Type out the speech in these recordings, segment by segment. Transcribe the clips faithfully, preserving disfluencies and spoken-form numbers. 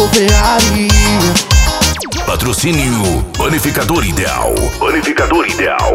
Igor Ferrari. Patrocínio Panificador Ideal. Panificador Ideal.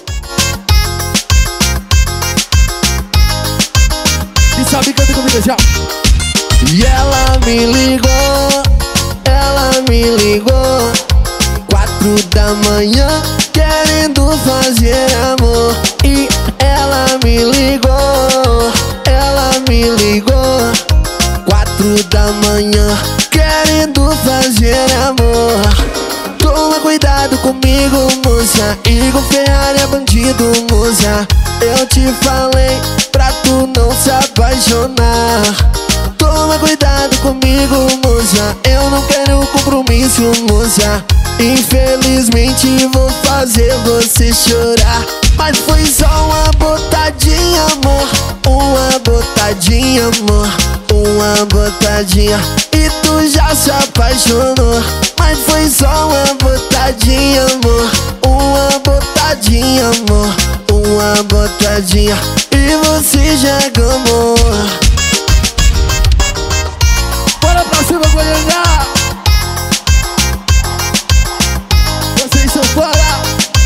E sabe, canta comigo já. E ela me ligou, ela me ligou, quatro da manhã, querendo fazer amor. E ela me ligou, ela me ligou, quatro da manhã, querendo fazer amor. Toma cuidado comigo, moça, Igor Ferrari é bandido, moça. Eu te falei pra tu não se apaixonar. Toma cuidado comigo, moça, eu não quero compromisso, moça. Infelizmente vou fazer você chorar, mas foi só uma botadinha, amor. Uma botadinha, amor. Uma botadinha e tu já se apaixonou. Mas foi só uma botadinha, amor. Uma botadinha, amor. Uma botadinha e você já gamou. Bora pra cima, Goiânia! Vocês são fora!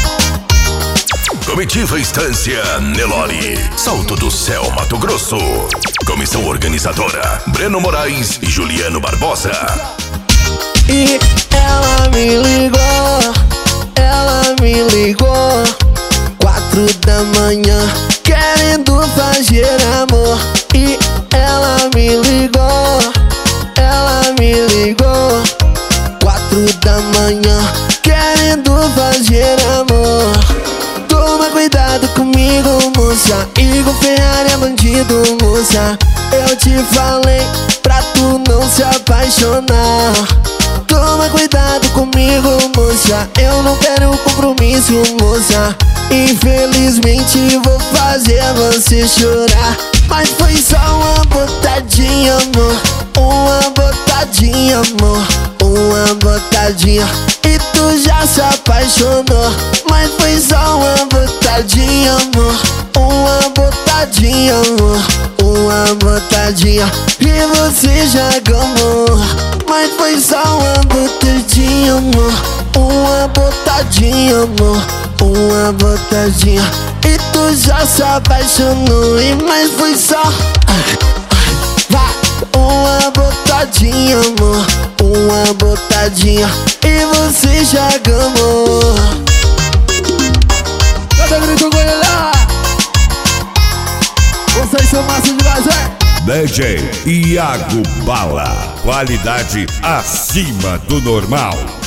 Comitiva Estância Nelore, Salto do Céu, Mato Grosso. Comissão organizadora Breno Moraes e Juliano Barbosa. E ela me ligou, ela me ligou, quatro da manhã, querendo fazer amor. E ela me ligou, ela me ligou, quatro da manhã, querendo fazer amor. Toma cuidado comigo, moça, Igor Ferrari é bandido, moça. Eu te falei pra tu não se apaixonar. Toma cuidado comigo, moça, eu não quero compromisso, moça. Infelizmente vou fazer você chorar, mas foi só uma botadinha, amor. Uma botadinha, amor. Uma botadinha e tu já se apaixonou. Mas foi só uma botadinha, amor. Uma botadinha, amor. Uma botadinha e você já gamou. Mas foi só uma botadinha, amor. Uma botadinha, amor. Uma botadinha e tu já se apaixonou. E mas foi só vai. Uma botadinha, amor. Uma botadinha e você já gamou. Cadê grito Goiânia? Vocês são massa demais, é? D J Iago Bala, qualidade acima do normal.